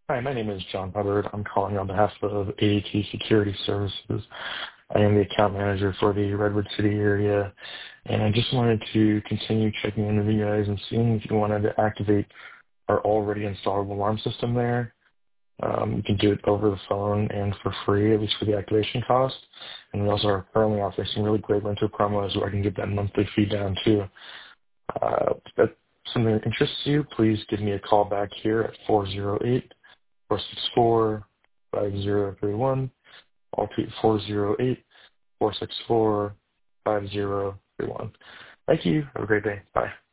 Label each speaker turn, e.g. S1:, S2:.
S1: Hi, my name is John Hubbard. I'm calling on behalf of AAT Security Services. I am the account manager for the Redwood City area, and I just wanted to continue checking in with you guys and seeing if you wanted to activate our already installed alarm system there. You can do it over the phone and for free, at least for the activation cost. And we also are currently offering some really great rental promos where I can get that monthly fee down too. If that's something that interests you, please give me a call back here at 408-464-5031. I'll repeat 408-464-5031. Thank you. Have a great day. Bye.